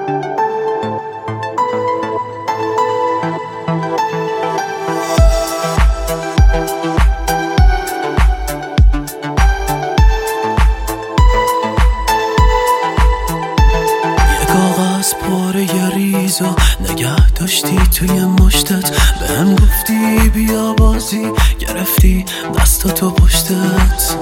پاره ریزو نگه داشتی توی مشتت، بهم گفتی بیا بازی، گرفتی دستاتو پشتت.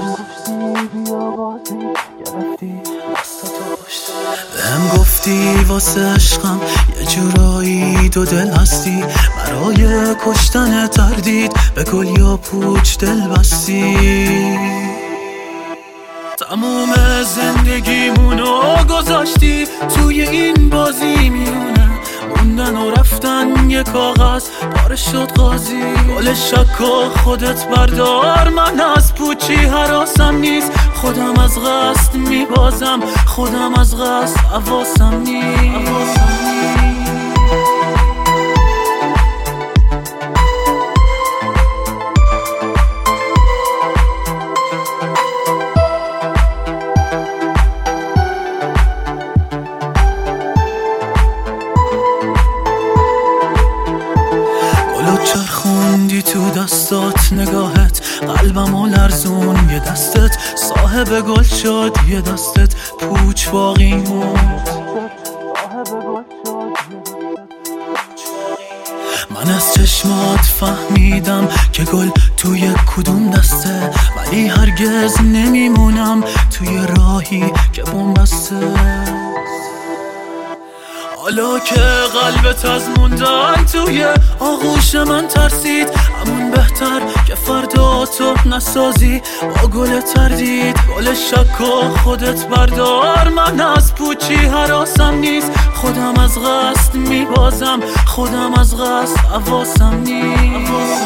بهم گفتی واسه عشقم یه جورایی دو دل هستی، برای کشتن تردید به گل یا پوچ دل بستی. تموم زندگیمونو گذاشتی توی این بازی میونه، موندن و رفتن یه کاغذ پاره شد قاضی. گل شک و خودت بردار، من از پوچی حراسم نیست، خودم از قصد میبازم، خودم از قصد حواسم نیست. چرخوندی تو دستات نگاهت، قلبمو لرزون یه دستت، صاحب گل شد یه دستت، پوچ باقی موند. من از چشمات فهمیدم که گل توی کدوم دسته، ولی هرگز نمیمونم توی راهی که بنبسته. حالا که قلبت از موندن توی آغوش من ترسید، همون بهتر که فردا تو نسازی با گل تردید. گل شک و خودت بردار، من از پوچی حراسم نیست، خودم از قصد میبازم، خودم از قصد حواسم نیست.